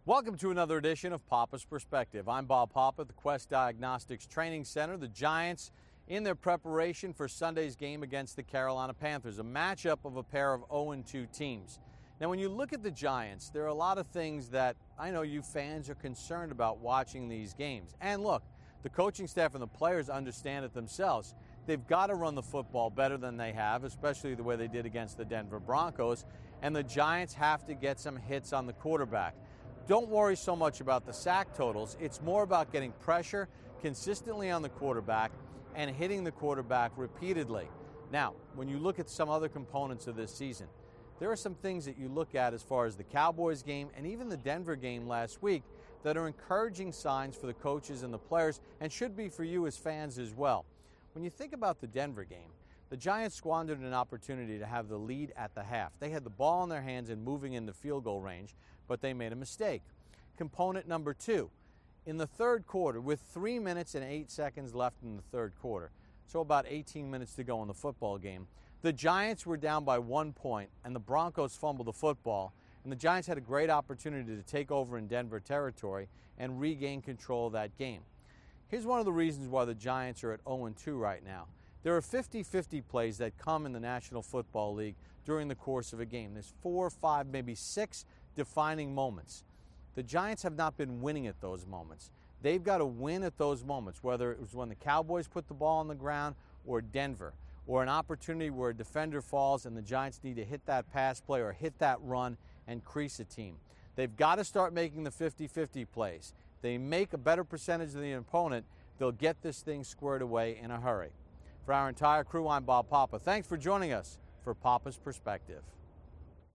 Welcome to another edition of Papa's Perspective. I'm Bob Papa at the Quest Diagnostics Training Center. The Giants in their preparation for Sunday's game against the Carolina Panthers, a matchup of a pair of 0-2 teams. Now, when you look at the Giants, there are a lot of things that I know you fans are concerned about watching these games. And look, the coaching staff and the players understand it themselves. They've got to run the football better than they have, especially the way they did against the Denver Broncos. And the Giants have to get some hits on the quarterback. Don't worry so much about the sack totals. It's more about getting pressure consistently on the quarterback and hitting the quarterback repeatedly. Now, when you look at some other components of this season, there are some things that you look at as far as the Cowboys game and even the Denver game last week that are encouraging signs for the coaches and the players and should be for you as fans as well. When you think about the Denver game, the Giants squandered an opportunity to have the lead at the half. They had the ball in their hands and moving into field goal range, but they made a mistake. Component number two, in the third quarter, with 3 minutes and 8 seconds left in the third quarter, so about 18 minutes to go in the football game, the Giants were down by 1 point, and the Broncos fumbled the football, and the Giants had a great opportunity to take over in Denver territory and regain control of that game. Here's one of the reasons why the Giants are at 0-2 right now. There are 50-50 plays that come in the National Football League during the course of a game. There's 4, 5, maybe 6 defining moments. The Giants have not been winning at those moments. They've got to win at those moments, whether it was when the Cowboys put the ball on the ground or Denver, or an opportunity where a defender falls and the Giants need to hit that pass play or hit that run and crease a team. They've got to start making the 50-50 plays. They make a better percentage than the opponent, they'll get this thing squared away in a hurry. For our entire crew, I'm Bob Papa. Thanks for joining us for Papa's Perspective.